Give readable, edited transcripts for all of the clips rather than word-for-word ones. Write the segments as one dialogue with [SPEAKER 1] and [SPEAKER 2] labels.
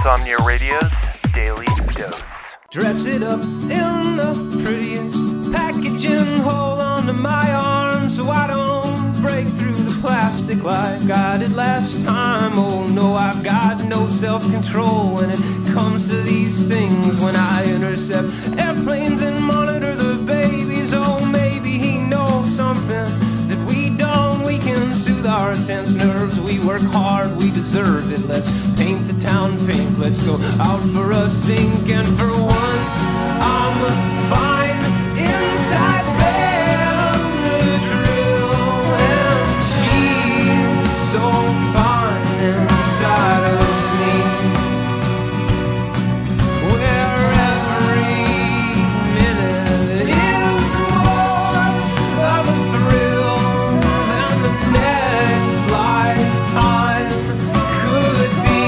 [SPEAKER 1] Insomnia Radio's Daily Dose.
[SPEAKER 2] Dress it up in the prettiest packaging, hold on to my arm so I don't break through the plastic like I did last time. Oh no, I've got no self-control when it comes to these things. When I intercept airplanes and monitor the babies, oh maybe he knows something that we don't. We can soothe our tense nerves, we work hard, we deserve it. Let's paint the town pink, let's go out for a sink. And for once I'm fine inside the drill, and she's so fine inside of me, where every minute is more of a thrill than the next lifetime could be.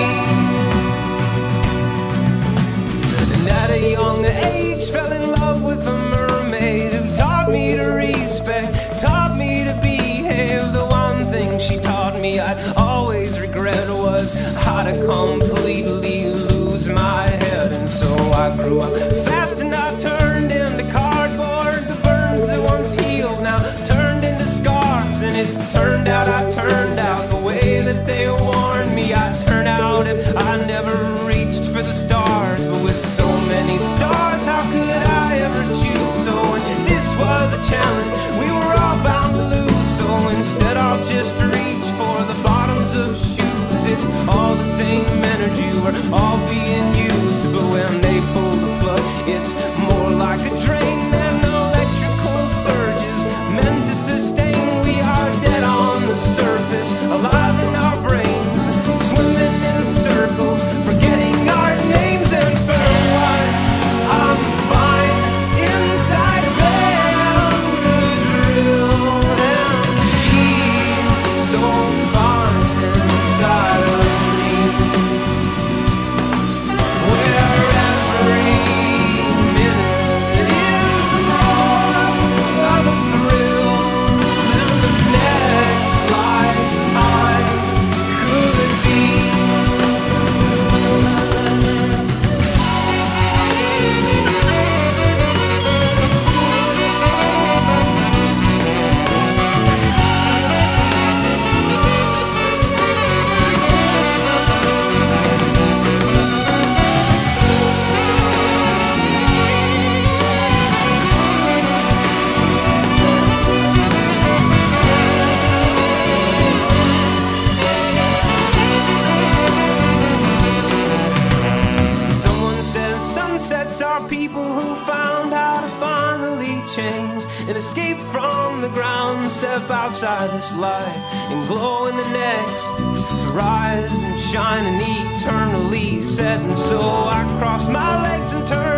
[SPEAKER 2] And at a young age fell in love with a mermaid who taught me to respect, taught me to behave. The one thing she taught me I'd always regret was how to completely lose my head. And so I grew up fast and I turned into cardboard. The burns that once healed now turned into scars. And it turned out I turned out the way that they warned me I'd turn out if I never reached for the stars. But with so many stars, how could I ever choose? Oh, and this was a challenge we were all bound to lose. So instead I'll just reach for the bottoms of shoes. It's all the same energy, we're all being used. But when they pull the plug, it's more like a drain than electrical surges meant to sustain. We are dead on the surface, alive in our brains, swimming in circles, forgetting our names. And for once I'm fine inside of the drill, and she's so fine inside of me, where every minute is more of a thrill than the next lifetime could be. Someone said sunsets are people who found how to finally change and escape from the ground, step outside this life and glow in the next, to rise and shine and eternally set. And so I cross my legs and turn